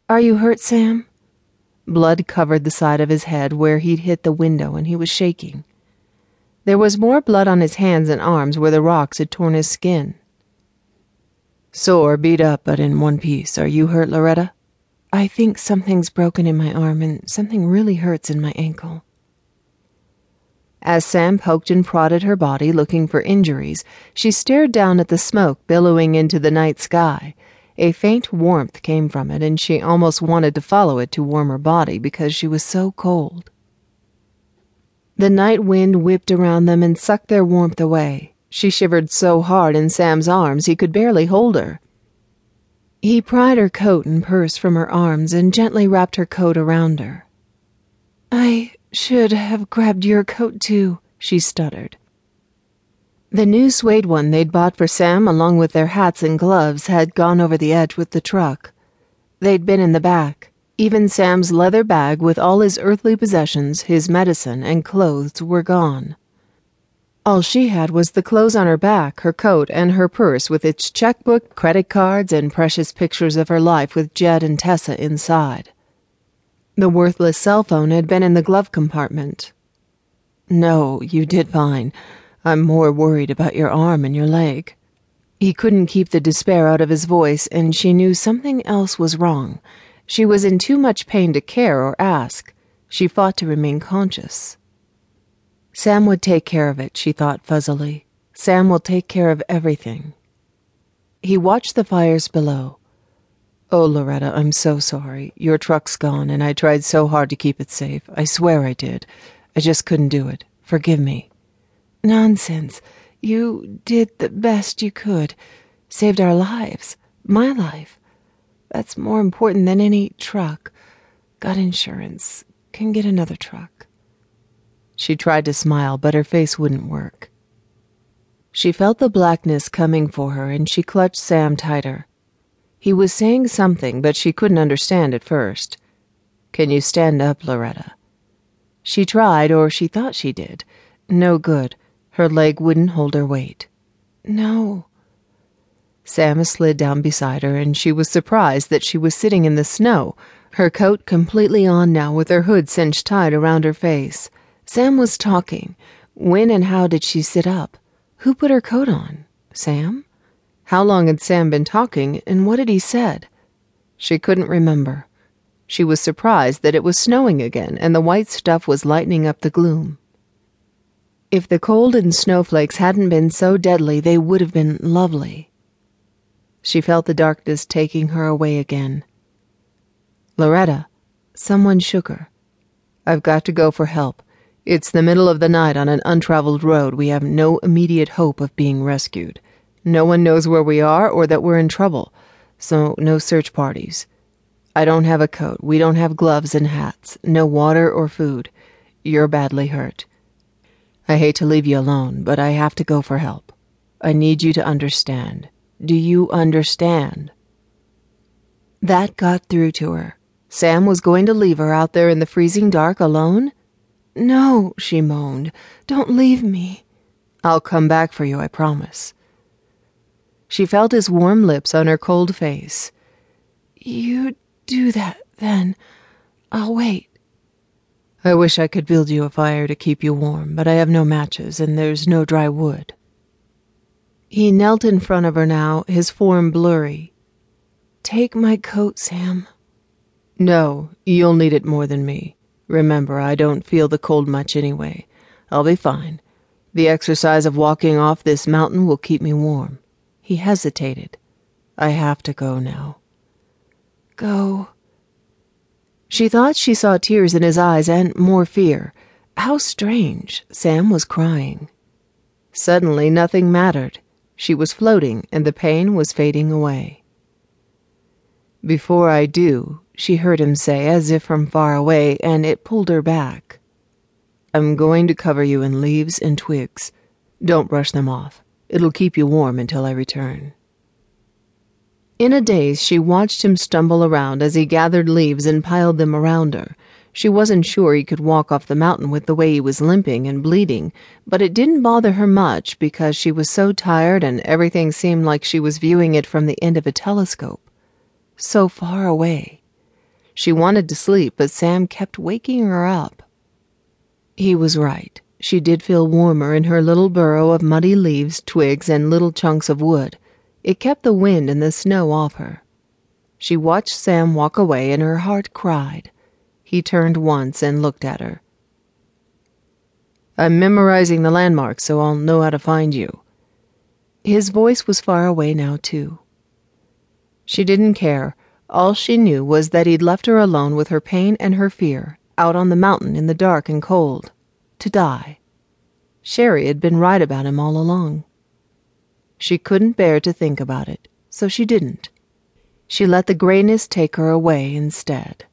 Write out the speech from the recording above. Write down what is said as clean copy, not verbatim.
Are you hurt, Sam? Blood covered the side of his head where he'd hit the window, and he was shaking. There was more blood on his hands and arms where the rocks had torn his skin. Sore, beat up, but in one piece. Are you hurt, Loretta? I think something's broken in my arm, and something really hurts in my ankle. As Sam poked and prodded her body, looking for injuries, she stared down at the smoke billowing into the night sky. A faint warmth came from it, and she almost wanted to follow it to warm her body because she was so cold. The night wind whipped around them and sucked their warmth away. She shivered so hard in Sam's arms he could barely hold her. He pried her coat and purse from her arms and gently wrapped her coat around her. I should have grabbed your coat too, she stuttered. The new suede one they'd bought for Sam, along with their hats and gloves, had gone over the edge with the truck. They'd been in the back. Even Sam's leather bag with all his earthly possessions, his medicine, and clothes were gone. All she had was the clothes on her back, her coat, and her purse with its checkbook, credit cards, and precious pictures of her life with Jed and Tessa inside. The worthless cell phone had been in the glove compartment. No, you did fine. I'm more worried about your arm and your leg. He couldn't keep the despair out of his voice, and she knew something else was wrong. She was in too much pain to care or ask. She fought to remain conscious. Sam would take care of it, she thought fuzzily. Sam will take care of everything. He watched the fires below. Oh, Loretta, I'm so sorry. Your truck's gone, and I tried so hard to keep it safe. I swear I did. I just couldn't do it. Forgive me. Nonsense. You did the best you could. Saved our lives. My life. That's more important than any truck. Got insurance. Can get another truck. She tried to smile, but her face wouldn't work. She felt the blackness coming for her, and she clutched Sam tighter. He was saying something, but she couldn't understand at first. Can you stand up, Loretta? She tried, or she thought she did. No good. Her leg wouldn't hold her weight. No. Sam slid down beside her, and she was surprised that she was sitting in the snow, her coat completely on now with her hood cinched tight around her face. Sam was talking. When and how did she sit up? Who put her coat on? Sam? How long had Sam been talking, and what had he said? She couldn't remember. She was surprised that it was snowing again, and the white stuff was lightening up the gloom. If the cold and snowflakes hadn't been so deadly, they would have been lovely. She felt the darkness taking her away again. Loretta, someone shook her. I've got to go for help. It's the middle of the night on an untraveled road. We have no immediate hope of being rescued. No one knows where we are or that we're in trouble, so no search parties. I don't have a coat. We don't have gloves and hats. No water or food. You're badly hurt. I hate to leave you alone, but I have to go for help. I need you to understand. Do you understand? That got through to her. Sam was going to leave her out there in the freezing dark alone? No, she moaned. Don't leave me. I'll come back for you, I promise. She felt his warm lips on her cold face. You do that, then. I'll wait. I wish I could build you a fire to keep you warm, but I have no matches, and there's no dry wood. He knelt in front of her now, his form blurry. Take my coat, Sam. No, you'll need it more than me. Remember, I don't feel the cold much anyway. I'll be fine. The exercise of walking off this mountain will keep me warm. He hesitated. I have to go now. Go. She thought she saw tears in his eyes and more fear. How strange. Sam was crying. Suddenly, nothing mattered. She was floating, and the pain was fading away. Before I do, she heard him say, as if from far away, and it pulled her back. I'm going to cover you in leaves and twigs. Don't brush them off. It'll keep you warm until I return. In a daze, she watched him stumble around as he gathered leaves and piled them around her. She wasn't sure he could walk off the mountain with the way he was limping and bleeding, but it didn't bother her much because she was so tired and everything seemed like she was viewing it from the end of a telescope. So far away. She wanted to sleep, but Sam kept waking her up. He was right. She did feel warmer in her little burrow of muddy leaves, twigs, and little chunks of wood. It kept the wind and the snow off her. She watched Sam walk away, and her heart cried. He turned once and looked at her. "I'm memorizing the landmarks so I'll know how to find you." His voice was far away now, too. She didn't care. All she knew was that he'd left her alone with her pain and her fear, out on the mountain in the dark and cold, to die. Sherry had been right about him all along. She couldn't bear to think about it, so she didn't. She let the grayness take her away instead.